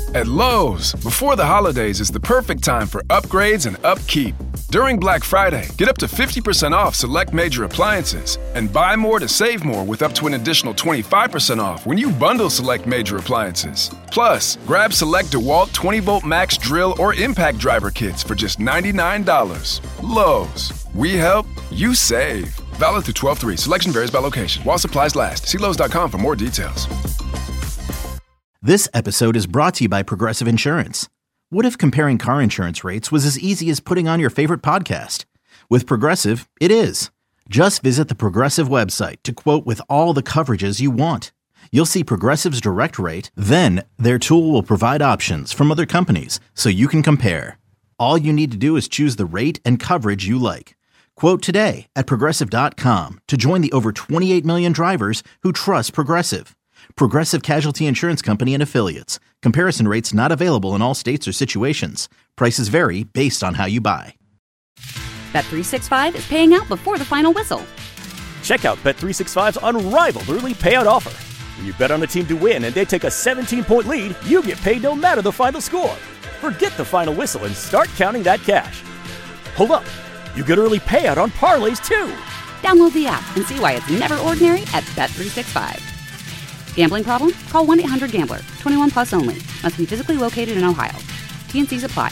At Lowe's, before the holidays is the perfect time for upgrades and upkeep. During Black Friday, get up to 50% off select major appliances and buy more to save more with up to an additional 25% off when you bundle select major appliances. Plus, grab select DeWalt 20-volt max drill or impact driver kits for just $99. Lowe's. We help, you save. Valid through 12/3. Selection varies by location. While supplies last. See Lowe's.com for more details. This episode is brought to you by Progressive Insurance. What if comparing car insurance rates was as easy as putting on your favorite podcast? With Progressive, it is. Just visit the Progressive website to quote with all the coverages you want. You'll see Progressive's direct rate, then their tool will provide options from other companies so you can compare. All you need to do is choose the rate and coverage you like. Quote today at Progressive.com to join the over 28 million drivers who trust Progressive. Progressive Casualty Insurance Company and Affiliates. Comparison rates not available in all states or situations. Prices vary based on how you buy. Bet365 is paying out before the final whistle. Check out Bet365's unrivaled early payout offer. When you bet on a team to win and they take a 17-point lead, you get paid no matter the final score. Forget the final whistle and start counting that cash. Hold up. You get early payout on parlays, too. Download the app and see why it's never ordinary at Bet365. Gambling problem? Call 1-800-GAMBLER. 21 plus only. Must be physically located in Ohio. T&Cs apply.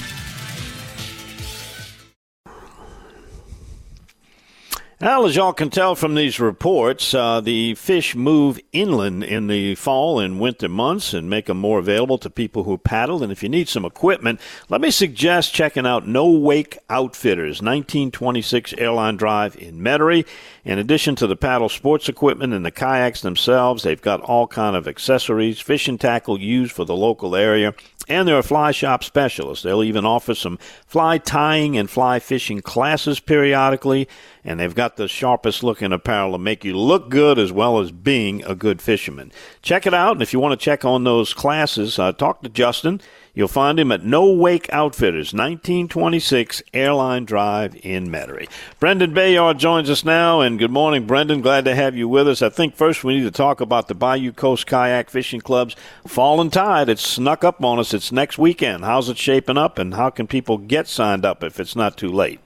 Well, as y'all can tell from these reports, the fish move inland in the fall and winter months and make them more available to people who paddle. And if you need some equipment, let me suggest checking out No Wake Outfitters, 1926 Airline Drive in Metairie. In addition to the paddle sports equipment and the kayaks themselves, they've got all kind of accessories, fishing tackle used for the local area, and they're a fly shop specialist. They'll even offer some fly tying and fly fishing classes periodically, and they've got the sharpest looking apparel to make you look good as well as being a good fisherman. Check it out, and if you want to check on those classes, talk to Justin. You'll find him at No Wake Outfitters, 1926 Airline Drive in Metairie. Brendan Bayard joins us now, and good morning, Brendan. Glad to have you with us. I think first we need to talk about the Bayou Coast Kayak Fishing Club's Fallen Tide. It's snuck up on us. It's next weekend. How's it shaping up, and how can people get signed up if it's not too late?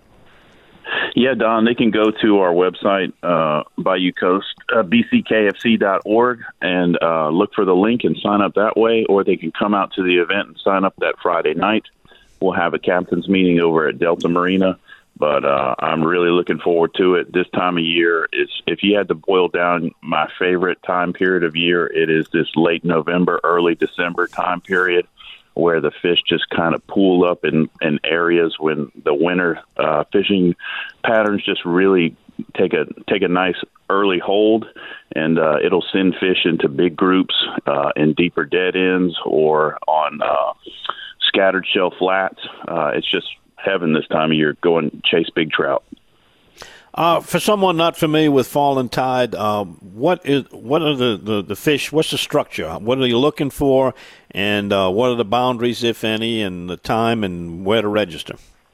Yeah, Don, they can go to our website, Bayou Coast, bckfc.org, and look for the link and sign up that way, or they can come out to the event and sign up that Friday night. We'll have a captain's meeting over at Delta Marina, but I'm really looking forward to it. This time of year, if you had to boil down my favorite time period of year, it is this late November, early December time period, where the fish just kind of pool up in areas when the winter fishing patterns just really take a nice early hold, and it'll send fish into big groups in deeper dead ends or on scattered shell flats. It's just heaven this time of year. Go and chase big trout. For someone not familiar with Fallen Tide, what are the fish? What's the structure? What are you looking for, and what are the boundaries, if any, and the time and where to register?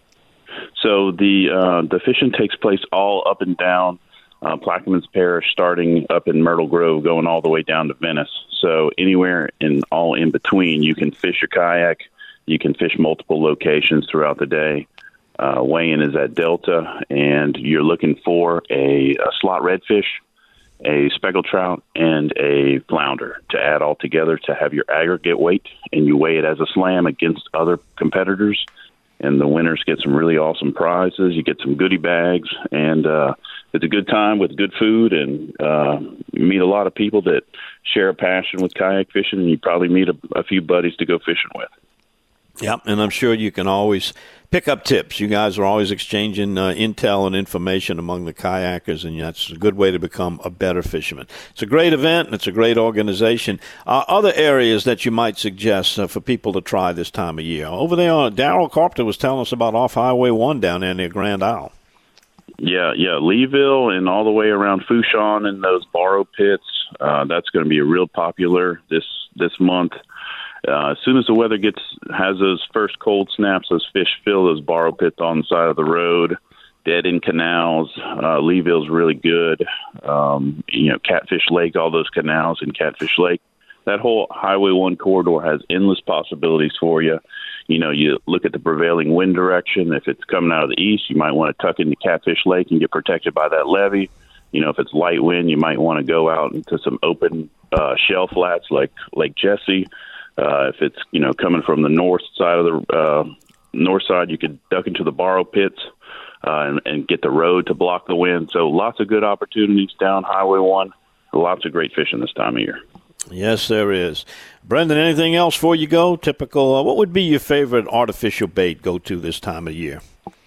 So the fishing takes place all up and down Plaquemines Parish, starting up in Myrtle Grove, going all the way down to Venice. So anywhere all in between, you can fish your kayak. You can fish multiple locations throughout the day. Weigh-in is at Delta, and you're looking for a slot redfish, a speckled trout, and a flounder to add all together to have your aggregate weight, and you weigh it as a slam against other competitors, and the winners get some really awesome prizes. You get some goodie bags, and it's a good time with good food, and you meet a lot of people that share a passion with kayak fishing, and you probably meet a few buddies to go fishing with. Yep, and I'm sure you can always pick up tips. You guys are always exchanging intel and information among the kayakers, and that's a good way to become a better fisherman. It's a great event, and it's a great organization. Other areas that you might suggest for people to try this time of year? Over there, Darryl Carpenter was telling us about off Highway 1 down there near Grand Isle. Yeah, Leeville and all the way around Fouchon and those borrow pits. That's going to be real popular this month. As soon as the weather has those first cold snaps, those fish fill those borrow pits on the side of the road, dead end canals. Leeville's really good. Catfish Lake, all those canals in Catfish Lake, that whole Highway 1 corridor has endless possibilities for you. You know, you look at the prevailing wind direction. If it's coming out of the east, you might want to tuck into Catfish Lake and get protected by that levee. You know, if it's light wind, you might want to go out into some open shell flats like Lake Jesse. If it's, you know, coming from the north side of the north side, you could duck into the borrow pits and get the road to block the wind. So lots of good opportunities down Highway 1. Lots of great fishing this time of year. Yes, there is. Brendan, anything else before you go? Typical, what would be your favorite artificial bait go-to this time of year?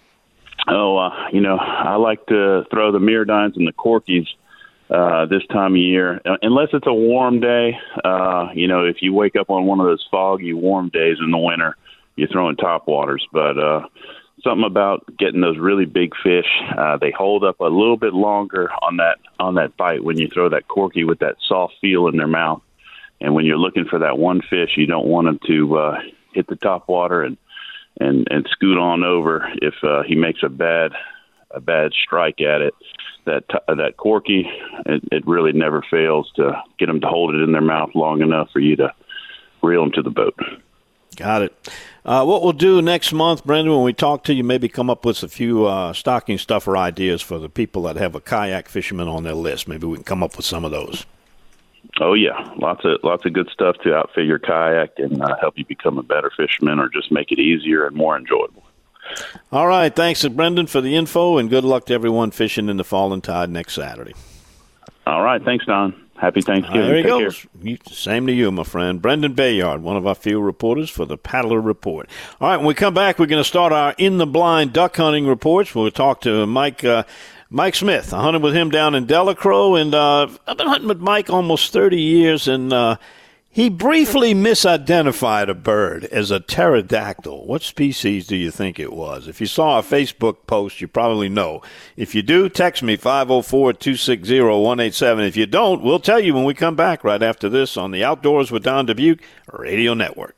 You know, I like to throw the Miradynes and the Corkies this time of year, unless it's a warm day. You know, if you wake up on one of those foggy, warm days in the winter, you're throwing topwaters. But something about getting those really big fish, they hold up a little bit longer on that bite when you throw that Corky with that soft feel in their mouth. And when you're looking for that one fish, you don't want him to hit the topwater and scoot on over if he makes a bad strike at it. That Corky, it really never fails to get them to hold it in their mouth long enough for you to reel them to the boat. Got it. What we'll do next month, Brendan, when we talk to you, maybe come up with a few stocking stuffer ideas for the people that have a kayak fisherman on their list. Maybe we can come up with some of those. Oh yeah, lots of good stuff to outfit your kayak and help you become a better fisherman, or just make it easier and more enjoyable. All right, thanks, Brendan, for the info, and good luck to everyone fishing in the Falling Tide next Saturday. All right, thanks, Don. Happy Thanksgiving. There he Take goes. Same to you, my friend. Brendan Bayard, one of our field reporters for the Paddler Report. All right, when we come back, we're going to start our In the Blind duck hunting reports. We'll talk to Mike Smith. I hunted with him down in Delacroix, and I've been hunting with Mike almost 30 years, and he briefly misidentified a bird as a pterodactyl. What species do you think it was? If you saw a Facebook post, you probably know. If you do, text me, 504-260-187. If you don't, we'll tell you when we come back right after this on the Outdoors with Don Dubuque Radio Network.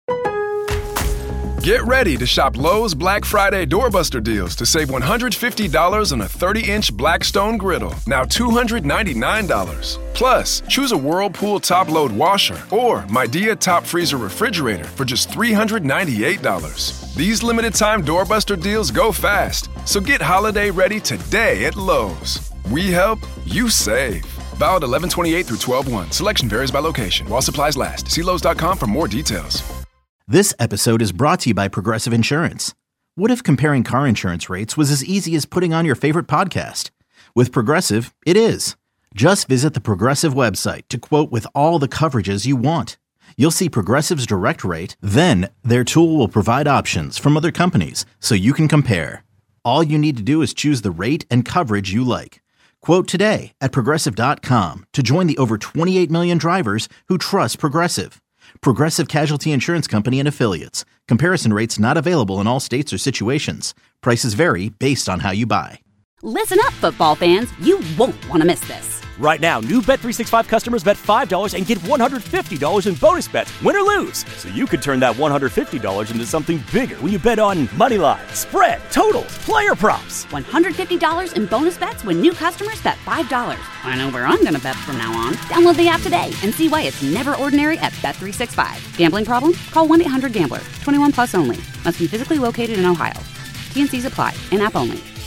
Get ready to shop Lowe's Black Friday Doorbuster deals to save $150 on a 30-inch Blackstone griddle, now $299. Plus, choose a Whirlpool top-load washer or Midea top freezer refrigerator for just $398. These limited-time Doorbuster deals go fast, so get holiday ready today at Lowe's. We help, you save. Valid 11/28 through 12/1. Selection varies by location. While supplies last. See Lowe's.com for more details. This episode is brought to you by Progressive Insurance. What if comparing car insurance rates was as easy as putting on your favorite podcast? With Progressive, it is. Just visit the Progressive website to quote with all the coverages you want. You'll see Progressive's direct rate, then their tool will provide options from other companies so you can compare. All you need to do is choose the rate and coverage you like. Quote today at Progressive.com to join the over 28 million drivers who trust Progressive. Progressive Casualty Insurance Company and Affiliates. Comparison rates not available in all states or situations. Prices vary based on how you buy. Listen up, football fans. You won't want to miss this. Right now, new Bet365 customers bet $5 and get $150 in bonus bets, win or lose. So you could turn that $150 into something bigger when you bet on moneyline, spread, totals, player props. $150 in bonus bets when new customers bet $5. I know where I'm going to bet from now on. Download the app today and see why it's never ordinary at Bet365. Gambling problem? Call 1-800-GAMBLER. 21 plus only. Must be physically located in Ohio. T&Cs apply. In-app only.